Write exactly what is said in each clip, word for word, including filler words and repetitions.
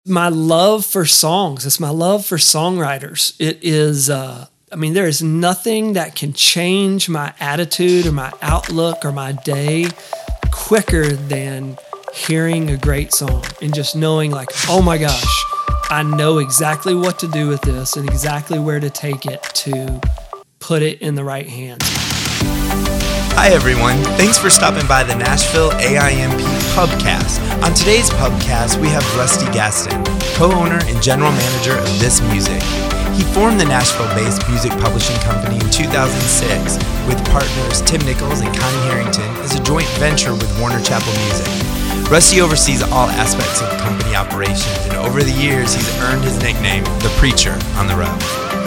My love for songs. It's my love for songwriters. It is, uh, I mean, there is nothing that can change my attitude or my outlook or my day quicker than hearing a great song and just knowing like, oh my gosh, I know exactly what to do with this and exactly where to take it to put it in the right hands. Hi everyone, thanks for stopping by the Nashville A I M P Pubcast. On today's Pubcast, we have Rusty Gaston, co-owner and general manager of This Music. He formed the Nashville-based music publishing company in two thousand six with partners Tim Nichols and Connie Harrington as a joint venture with Warner Chappell Music. Rusty oversees all aspects of company operations, and over the years, he's earned his nickname, The Preacher, on the road.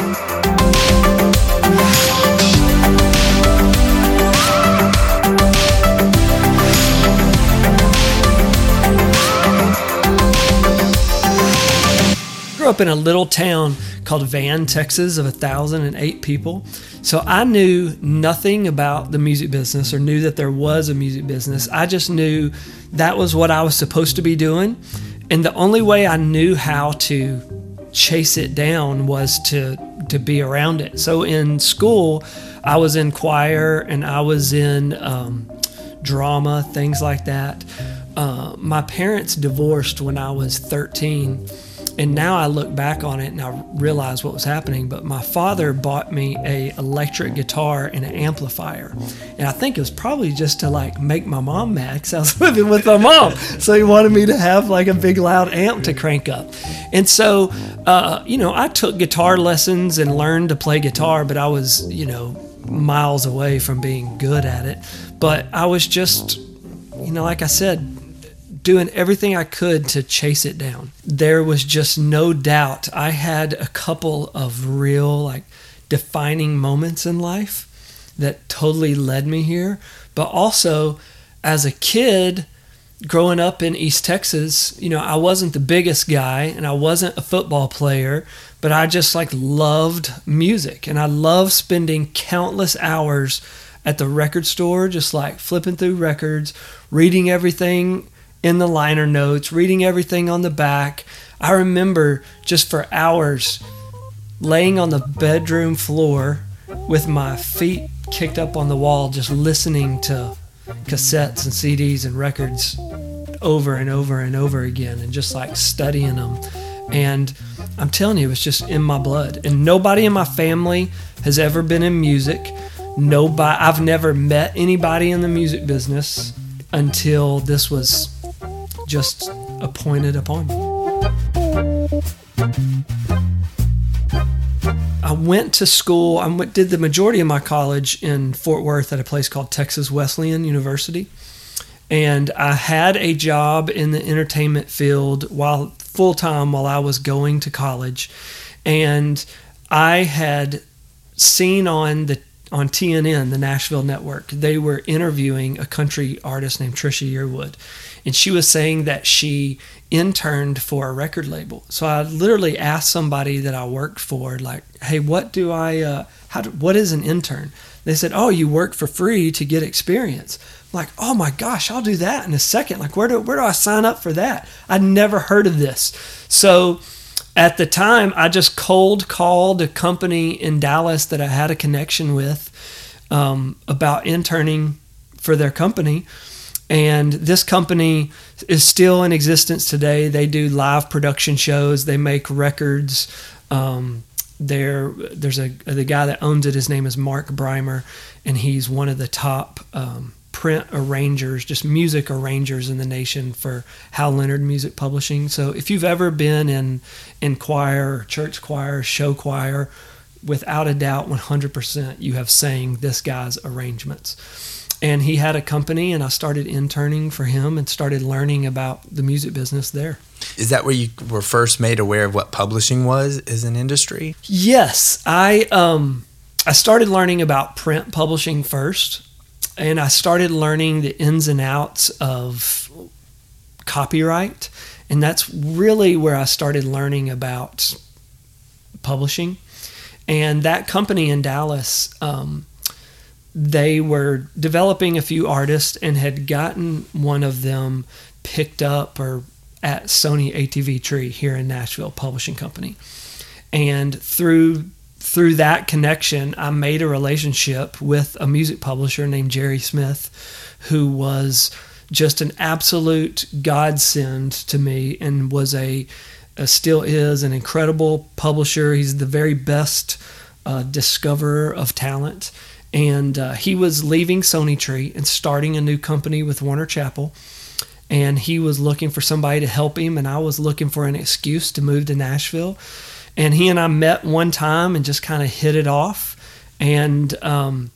I grew up in a little town called Van, Texas, of one thousand eight people. So I knew nothing about the music business or knew that there was a music business. I just knew that was what I was supposed to be doing. And the only way I knew how to chase it down was to, to be around it. So in school, I was in choir and I was in um, drama, things like that. Uh, my parents divorced when I was thirteen. And now I look back on it and I realize what was happening. But my father bought me a electric guitar and an amplifier. And I think it was probably just to like make my mom mad because I was living with my mom. So he wanted me to have like a big loud amp to crank up. And so, uh, you know, I took guitar lessons and learned to play guitar, but I was, you know, miles away from being good at it. But I was just, you know, like I said, doing everything I could to chase it down. There was just no doubt. I had a couple of real like defining moments in life that totally led me here. But also as a kid growing up in East Texas, you know, I wasn't the biggest guy and I wasn't a football player, but I just like loved music and I loved spending countless hours at the record store, just like flipping through records, reading everything in the liner notes, reading everything on the back. I remember just for hours laying on the bedroom floor with my feet kicked up on the wall, just listening to cassettes and C Ds and records over and over and over again and just like studying them. And I'm telling you, it was just in my blood. And nobody in my family has ever been in music. Nobody, I've never met anybody in the music business until this was just appointed upon me. I went to school, I went, did the majority of my college in Fort Worth at a place called Texas Wesleyan University. And I had a job in the entertainment field while full-time while I was going to college. And I had seen on the on T N N, the Nashville network, they were interviewing a country artist named Trisha Yearwood. And she was saying that she interned for a record label. So I literally asked somebody that I worked for, like, hey, what do I, uh, how do, what is an intern? They said, oh, you work for free to get experience. I'm like, oh my gosh, I'll do that in a second. Like, where do, where do I sign up for that? I'd never heard of this. So at the time, I just cold called a company in Dallas that I had a connection with um, about interning for their company. And this company is still in existence today. They do live production shows. They make records. Um, there, there's a the guy that owns it. His name is Mark Breimer, and he's one of the top um, print arrangers, just music arrangers in the nation for Hal Leonard Music Publishing. So if you've ever been in in choir, church choir, show choir, without a doubt, one hundred percent you have sang this guy's arrangements. And he had a company, and I started interning for him and started learning about the music business there. Is that where you were first made aware of what publishing was as an industry? Yes. I um I started learning about print publishing first, and I started learning the ins and outs of copyright, and that's really where I started learning about publishing. And that company in Dallas, um, they were developing a few artists and had gotten one of them picked up or at Sony A T V Tree here in Nashville Publishing Company. And through through that connection, I made a relationship with a music publisher named Jerry Smith, who was just an absolute godsend to me and was a, a still is an incredible publisher. He's the very best uh, discoverer of talent. And uh, he was leaving Sony Tree and starting a new company with Warner Chappell. And he was looking for somebody to help him, and I was looking for an excuse to move to Nashville. And he and I met one time and just kind of hit it off. And um,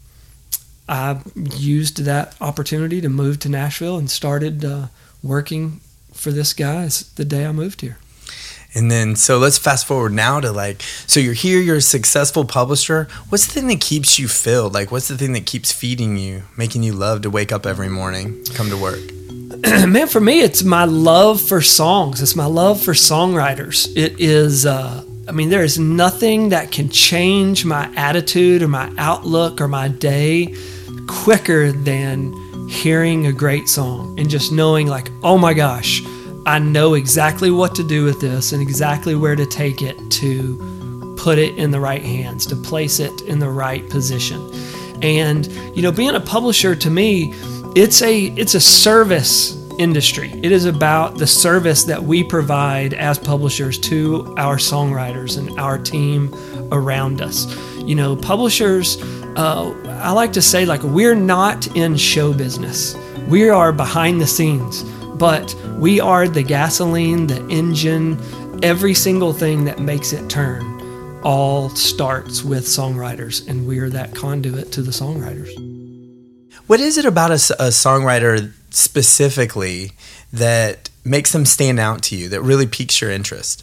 I used that opportunity to move to Nashville and started uh, working for this guy the day I moved here. And then, so let's fast forward now to like, so you're here, you're a successful publisher. What's the thing that keeps you filled? Like, what's the thing that keeps feeding you, making you love to wake up every morning, come to work? Man, for me, it's my love for songs. It's my love for songwriters. It is, uh, I mean, there is nothing that can change my attitude or my outlook or my day quicker than hearing a great song and just knowing like, oh my gosh, I know exactly what to do with this and exactly where to take it to put it in the right hands, to place it in the right position. And, you know, being a publisher to me, it's a it's a service industry. It is about the service that we provide as publishers to our songwriters and our team around us. You know, publishers, uh, I like to say, like, we're not in show business. We are behind the scenes, but we are the gasoline, the engine, every single thing that makes it turn all starts with songwriters, and we're that conduit to the songwriters. What is it about a, a songwriter specifically that makes them stand out to you, that really piques your interest?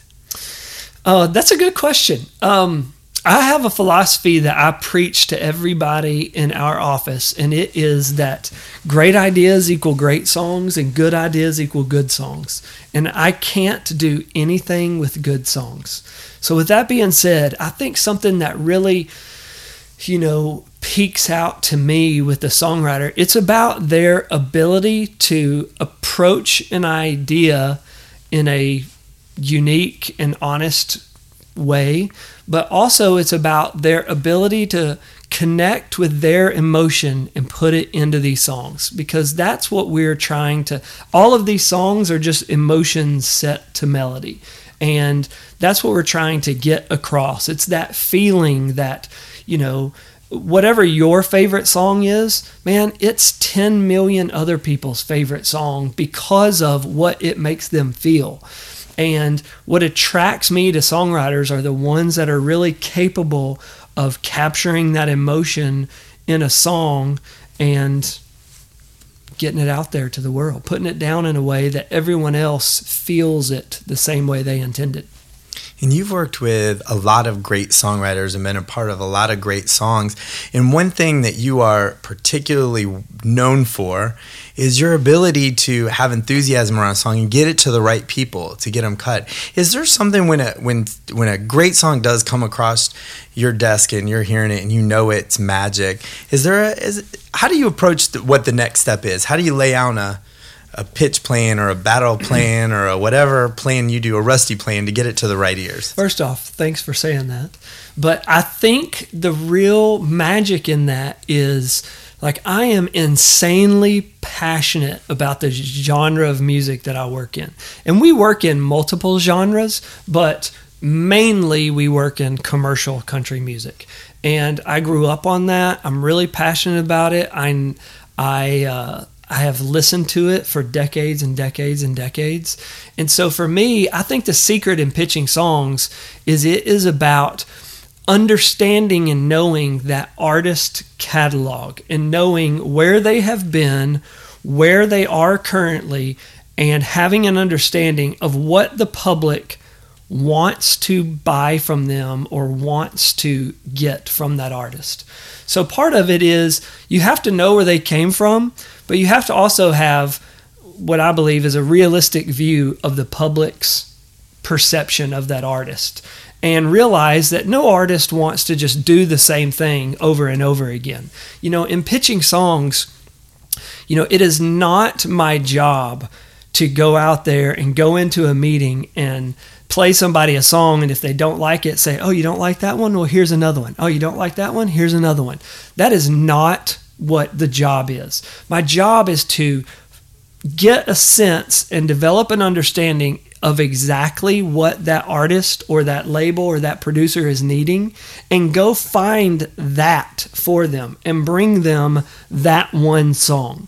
Uh, that's a good question. Um, I have a philosophy that I preach to everybody in our office, and it is that great ideas equal great songs and good ideas equal good songs. And I can't do anything with good songs. So with that being said, I think something that really, you know, peeks out to me with the songwriter, it's about their ability to approach an idea in a unique and honest way, but also it's about their ability to connect with their emotion and put it into these songs, because that's what we're trying to, all of these songs are just emotions set to melody, and that's what we're trying to get across. It's that feeling that, you know, whatever your favorite song is, man, it's ten million other people's favorite song because of what it makes them feel. And what attracts me to songwriters are the ones that are really capable of capturing that emotion in a song and getting it out there to the world, putting it down in a way that everyone else feels it the same way they intended. And you've worked with a lot of great songwriters and been a part of a lot of great songs. And one thing that you are particularly known for is your ability to have enthusiasm around a song and get it to the right people, to get them cut. Is there something when a when when a great song does come across your desk and you're hearing it and you know it's magic? Is there a, is how do you approach the, what the next step is? How do you lay out a a pitch plan or a battle plan or a whatever plan you do, a rusty plan to get it to the right ears? First off, thanks for saying that. But I think the real magic in that is, like, I am insanely passionate about the genre of music that I work in. And we work in multiple genres, but mainly we work in commercial country music. And I grew up on that. I'm really passionate about it. I, I, uh, I have listened to it for decades and decades and decades. And so for me, I think the secret in pitching songs is it is about understanding and knowing that artist catalog and knowing where they have been, where they are currently, and having an understanding of what the public wants to buy from them or wants to get from that artist. So part of it is you have to know where they came from, but you have to also have what I believe is a realistic view of the public's perception of that artist, and realize that no artist wants to just do the same thing over and over again. You know, in pitching songs, you know, it is not my job to go out there and go into a meeting and play somebody a song, and if they don't like it, say, oh, you don't like that one? Well, here's another one. Oh, you don't like that one? Here's another one. That is not what the job is. My job is to get a sense and develop an understanding of exactly what that artist or that label or that producer is needing, and go find that for them and bring them that one song.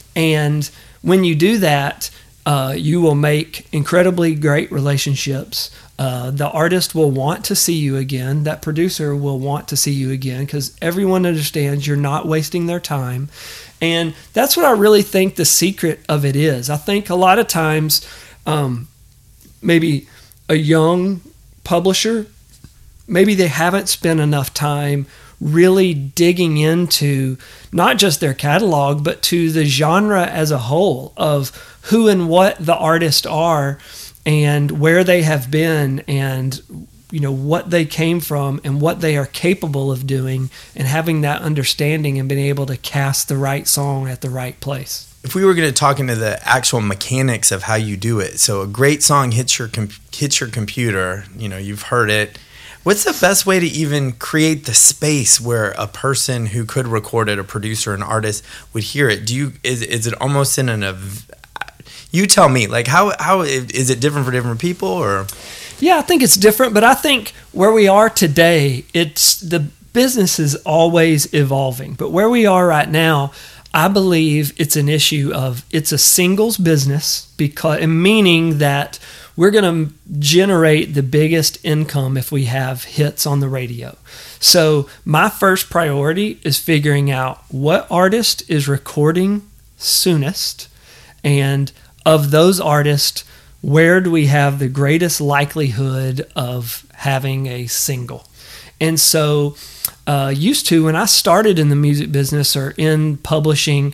And when you do that, uh, you will make incredibly great relationships. Uh, the artist will want to see you again. That producer will want to see you again, because everyone understands you're not wasting their time. And that's what I really think the secret of it is. I think a lot of times, um, maybe a young publisher, maybe they haven't spent enough time really digging into not just their catalog, but to the genre as a whole of who and what the artists are and where they have been, and you know what they came from and what they are capable of doing, and having that understanding and being able to cast the right song at the right place. If we were going to talk into the actual mechanics of how you do it, so a great song hits your com- hits your computer, you know, you've heard it. What's the best way to even create the space where a person who could record it, a producer, an artist, would hear it? Do you is is it almost in an ev- you tell me, like how how is it different for different people? Or yeah, I think it's different, but I think where we are today, it's the business is always evolving. But where we are right now, I believe it's an issue of it's a singles business, because meaning that we're going to generate the biggest income if we have hits on the radio. So my first priority is figuring out what artist is recording soonest, and of those artists, where do we have the greatest likelihood of having a single? And so uh, used to, when I started in the music business or in publishing,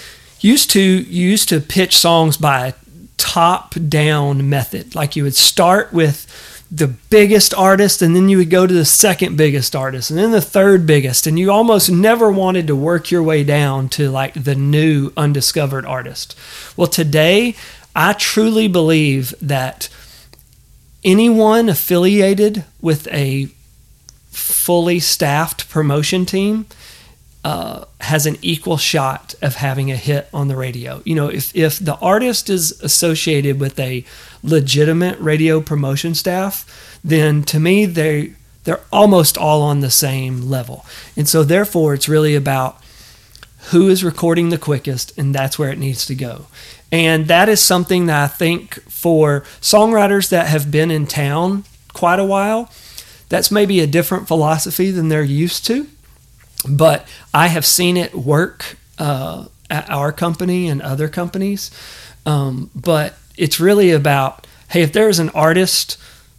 used to used to pitch songs by top-down method. Like you would start with the biggest artist, and then you would go to the second biggest artist, and then the third biggest, and you almost never wanted to work your way down to like the new undiscovered artist. Well, today, I truly believe that anyone affiliated with a fully staffed promotion team uh, has an equal shot of having a hit on the radio. You know, if, if the artist is associated with a legitimate radio promotion staff, then to me, they, they're almost all on the same level. And so therefore, it's really about who is recording the quickest, and that's where it needs to go. And that is something that I think for songwriters that have been in town quite a while, that's maybe a different philosophy than they're used to. But I have seen it work uh, at our company and other companies. Um, but it's really about, hey, if there's an artist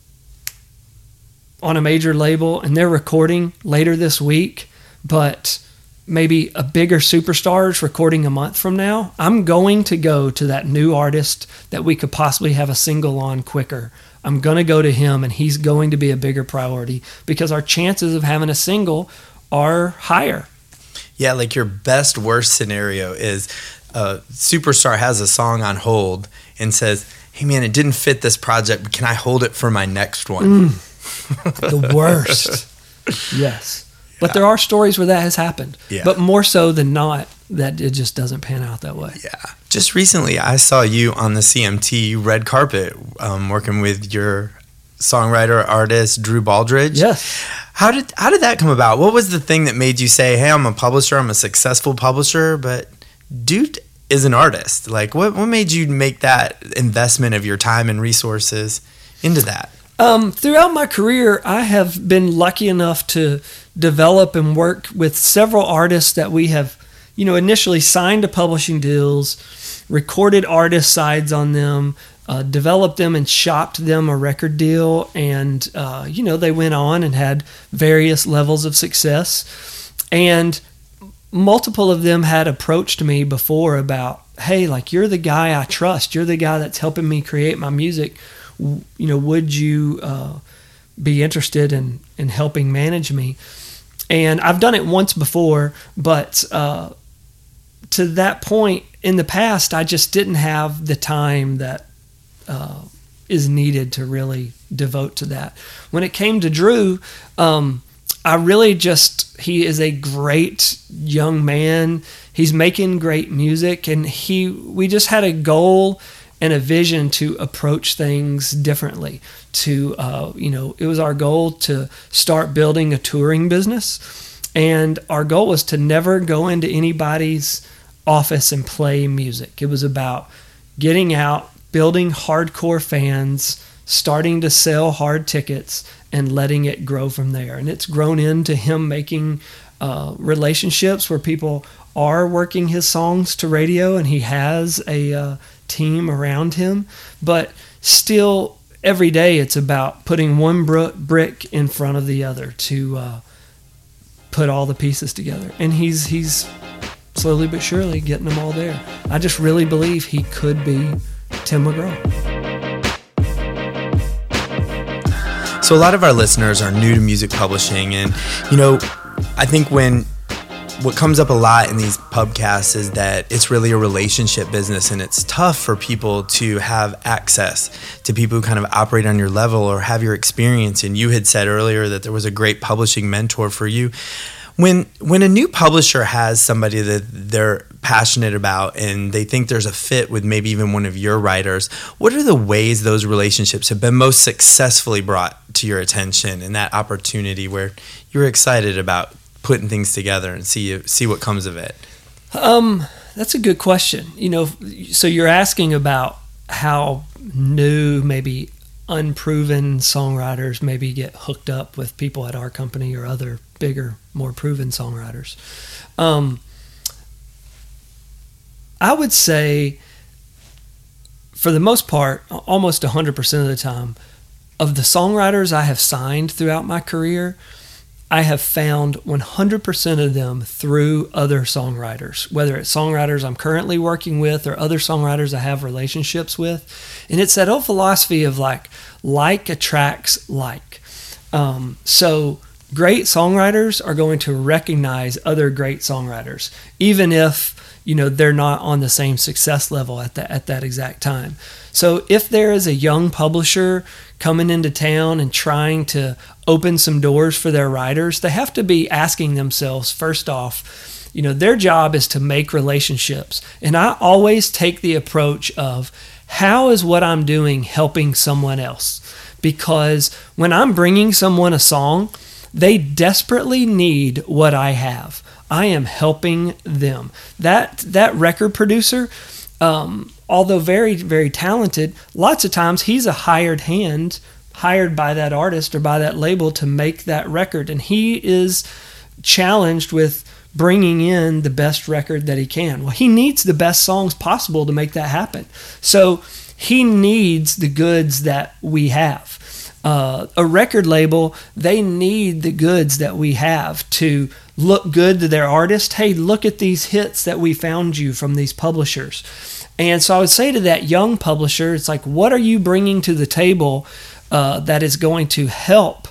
on a major label and they're recording later this week, but maybe a bigger superstar is recording a month from now, I'm going to go to that new artist that we could possibly have a single on quicker. I'm going to go to him, and he's going to be a bigger priority, because our chances of having a single are higher. Yeah, like your best worst scenario is a superstar has a song on hold and says, hey man, it didn't fit this project, but can I hold it for my next one? Mm, the worst. Yes. But yeah. There are stories where that has happened. Yeah. But more so than not, that it just doesn't pan out that way. Yeah. Just recently, I saw you on the C M T red carpet um, working with your songwriter, artist, Drew Baldridge. Yes. How did how did that come about? What was the thing that made you say, hey, I'm a publisher, I'm a successful publisher, but dude is an artist? Like, what, what made you make that investment of your time and resources into that? Um, throughout my career, I have been lucky enough to develop and work with several artists that we have, you know, initially signed to publishing deals, recorded artist sides on them, uh, developed them and shopped them a record deal. And, uh, you know, they went on and had various levels of success. And multiple of them had approached me before about, hey, like, you're the guy I trust. You're the guy that's helping me create my music. You know, would you uh, be interested in, in helping manage me? And I've done it once before, but uh, to that point, in the past, I just didn't have the time that uh, is needed to really devote to that. When it came to Drew, um, I really just, he is a great young man. He's making great music, and he, we just had a goal and a vision to approach things differently. To, uh, you know, it was our goal to start building a touring business, and our goal was to never go into anybody's office and play music. It was about getting out, building hardcore fans, starting to sell hard tickets, and letting it grow from there. And it's grown into him making uh, relationships where people are working his songs to radio, and he has a uh, team around him. But still, every day it's about putting one br- brick in front of the other to uh, put all the pieces together. And he's he's slowly but surely getting them all there. I just really believe he could be Tim McGraw. So a lot of our listeners are new to music publishing, and you know, I think when what comes up a lot in these pubcasts is that it's really a relationship business, and it's tough for people to have access to people who kind of operate on your level or have your experience. And you had said earlier that there was a great publishing mentor for you. When when a new publisher has somebody that they're passionate about and they think there's a fit with maybe even one of your writers, what are the ways those relationships have been most successfully brought to your attention, and that opportunity where you're excited about putting things together and see see what comes of it? Um, that's a good question. You know, so you're asking about how new, maybe unproven songwriters maybe get hooked up with people at our company or other bigger, more proven songwriters. Um, I would say, for the most part, almost one hundred percent of the time, of the songwriters I have signed throughout my career, I have found one hundred percent of them through other songwriters, whether it's songwriters I'm currently working with or other songwriters I have relationships with. And it's that old philosophy of like, like attracts like. Um, so great songwriters are going to recognize other great songwriters, even if, you know, they're not on the same success level at that, at that exact time. So if there is a young publisher coming into town and trying to open some doors for their writers, they have to be asking themselves, first off, you know, their job is to make relationships. And I always take the approach of, how is what I'm doing helping someone else? Because when I'm bringing someone a song, they desperately need what I have. I am helping them. That that record producer, um, although very, very talented, lots of times he's a hired hand, hired by that artist or by that label to make that record. And he is challenged with bringing in the best record that he can. Well, he needs the best songs possible to make that happen. So he needs the goods that we have. Uh, a record label, they need the goods that we have to look good to their artist. Hey, look at these hits that we found you from these publishers. And so I would say to that young publisher, it's like, what are you bringing to the table uh, that is going to help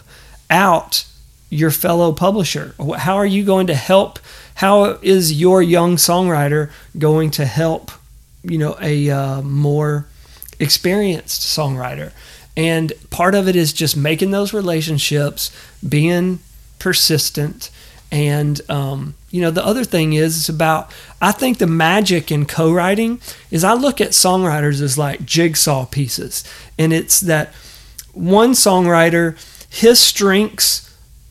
out your fellow publisher? How are you going to help? How is your young songwriter going to help, you know, a uh, more experienced songwriter? And part of it is just making those relationships, being persistent. And, um, you know, the other thing is, it's about, I think the magic in co-writing is I look at songwriters as like jigsaw pieces. And it's that one songwriter, his strengths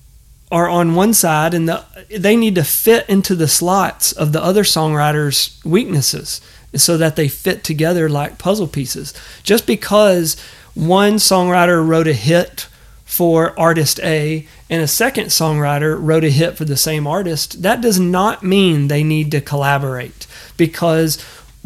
are on one side, and the, they need to fit into the slots of the other songwriter's weaknesses so that they fit together like puzzle pieces. Just because one songwriter wrote a hit for artist A and a second songwriter wrote a hit for the same artist, that does not mean they need to collaborate, because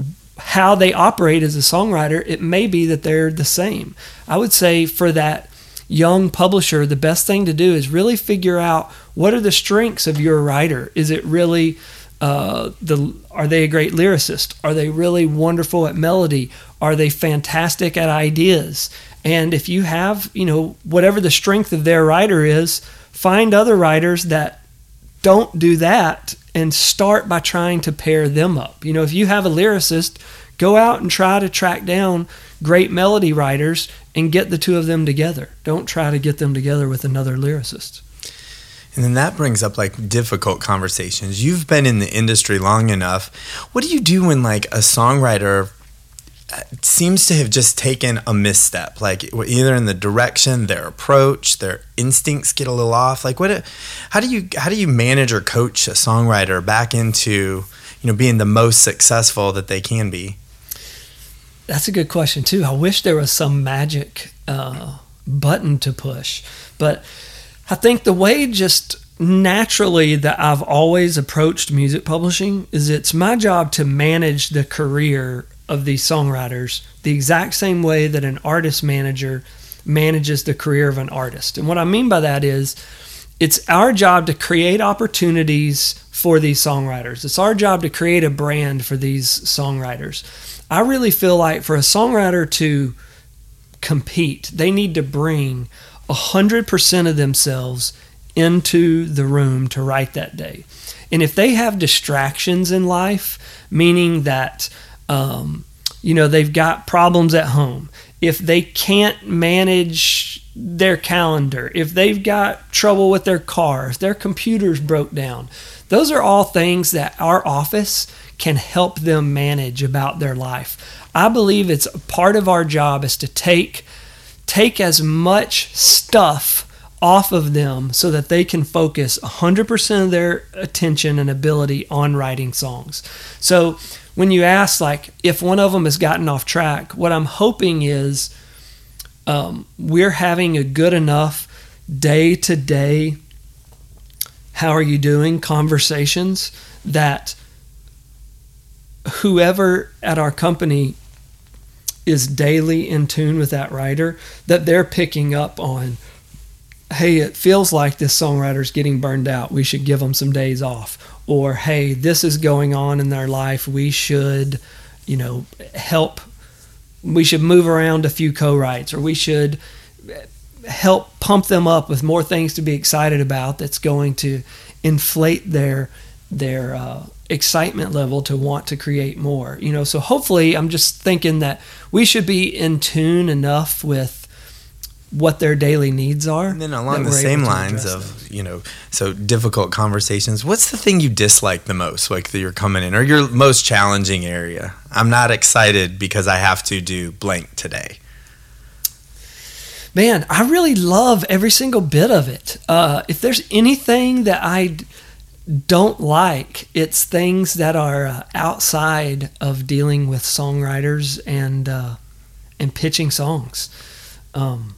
how they operate as a songwriter, it may be that they're the same. I would say for that young publisher, the best thing to do is really figure out, what are the strengths of your writer? Is it really uh, the are they a great lyricist? Are they really wonderful at melody? Are they fantastic at ideas? And if you have, you know, whatever the strength of their writer is, find other writers that don't do that and start by trying to pair them up. You know, if you have a lyricist, go out and try to track down great melody writers and get the two of them together. Don't try to get them together with another lyricist. And then that brings up like difficult conversations. You've been in the industry long enough. What do you do when like a songwriter seems to have just taken a misstep, like either in the direction, their approach, their instincts get a little off? Like what, how do you, how do you manage or coach a songwriter back into, you know, being the most successful that they can be? That's a good question too. I wish there was some magic uh, button to push, but I think the way just naturally that I've always approached music publishing is it's my job to manage the career of these songwriters the exact same way that an artist manager manages the career of an artist. And what I mean by that is it's our job to create opportunities for these songwriters. It's our job to create a brand for these songwriters. I really feel like for a songwriter to compete, they need to bring one hundred percent of themselves into the room to write that day. And if they have distractions in life, meaning that um, you know, they've got problems at home, if they can't manage their calendar, if they've got trouble with their car, if their computer's broke down, those are all things that our office can help them manage about their life. I believe it's part of our job is to take take as much stuff off of them so that they can focus one hundred percent of their attention and ability on writing songs. So when you ask, like, if one of them has gotten off track, what I'm hoping is um, we're having a good enough day-to-day, how are you doing, conversations that whoever at our company is daily in tune with that writer, that they're picking up on, hey, it feels like this songwriter's getting burned out. We should give them some days off. Or, hey, this is going on in their life. We should, you know, help. We should move around a few co-writes, or we should help pump them up with more things to be excited about that's going to inflate their their uh, excitement level to want to create more. You know, so hopefully I'm just thinking that we should be in tune enough with what their daily needs are. And then along the same lines of, those. you know, so difficult conversations, what's the thing you dislike the most, like that you're coming in, or your most challenging area? I'm not excited because I have to do blank today. Man, I really love every single bit of it. Uh, if there's anything that I don't like, it's things that are uh, outside of dealing with songwriters and uh, and pitching songs. Um,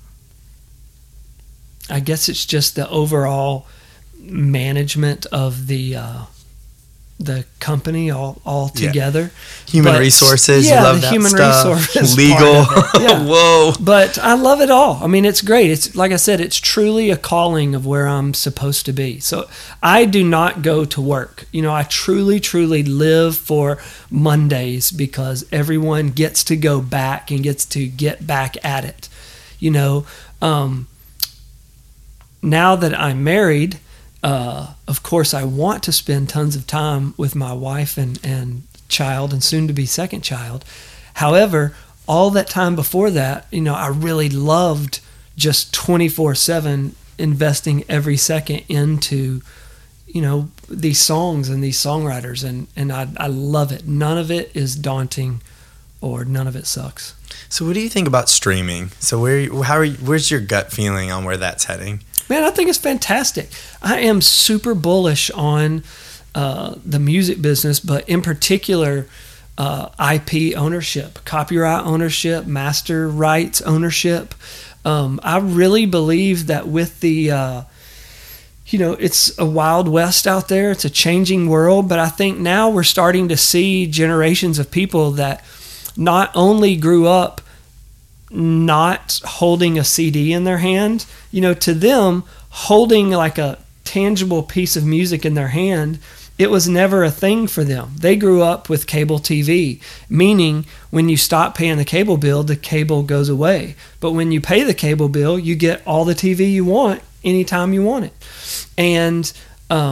I guess it's just the overall management of the uh, the company all, all together. Yeah. Human but, resources, yeah, you love the that human stuff. resources, legal. Yeah. Whoa! But I love it all. I mean, it's great. It's like I said, it's truly a calling of where I'm supposed to be. So I do not go to work. You know, I truly, truly live for Mondays because everyone gets to go back and gets to get back at it. You know. Um, Now that I'm married, uh, of course, I want to spend tons of time with my wife and, and child and soon-to-be second child. However, all that time before that, you know, I really loved just twenty-four seven investing every second into, you know, these songs and these songwriters, and, and I, I love it. None of it is daunting or none of it sucks. So what do you think about streaming? So where, how are you, where's your gut feeling on where that's heading? Man, I think it's fantastic. I am super bullish on uh, the music business, but in particular, uh, I P ownership, copyright ownership, master rights ownership. Um, I really believe that with the, uh, you know, it's a wild west out there. It's a changing world, but I think now we're starting to see generations of people that not only grew up not holding a C D in their hand, you know, to them, holding like a tangible piece of music in their hand, it was never a thing for them. They grew up with cable T V, meaning when you stop paying the cable bill, the cable goes away. But when you pay the cable bill, you get all the T V you want anytime you want it. And um,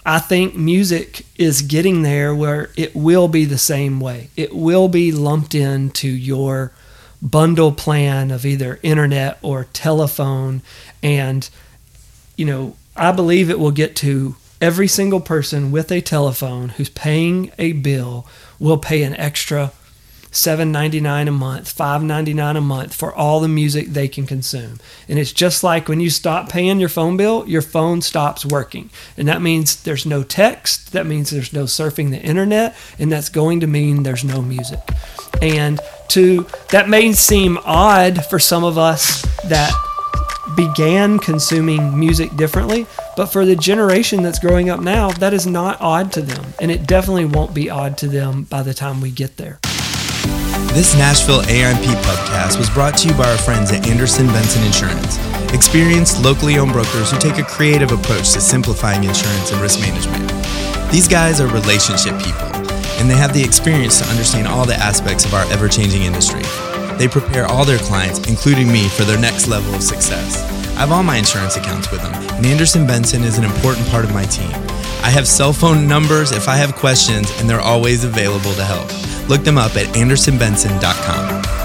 I think music is getting there where it will be the same way. It will be lumped into your bundle plan of either internet or telephone. And, you know, I believe it will get to every single person with a telephone who's paying a bill will pay an extra seven ninety-nine a month, five ninety-nine a month for all the music they can consume. And it's just like when you stop paying your phone bill, your phone stops working. And that means there's no text, that means there's no surfing the internet, and that's going to mean there's no music. And to that may seem odd for some of us that began consuming music differently, but for the generation that's growing up now, that is not odd to them. And it definitely won't be odd to them by the time we get there. This Nashville A I M P podcast was brought to you by our friends at Anderson Benson Insurance, experienced locally owned brokers who take a creative approach to simplifying insurance and risk management. These guys are relationship people, and they have the experience to understand all the aspects of our ever-changing industry. They prepare all their clients, including me, for their next level of success. I have all my insurance accounts with them, and Anderson Benson is an important part of my team. I have cell phone numbers if I have questions, and they're always available to help. Look them up at anderson benson dot com.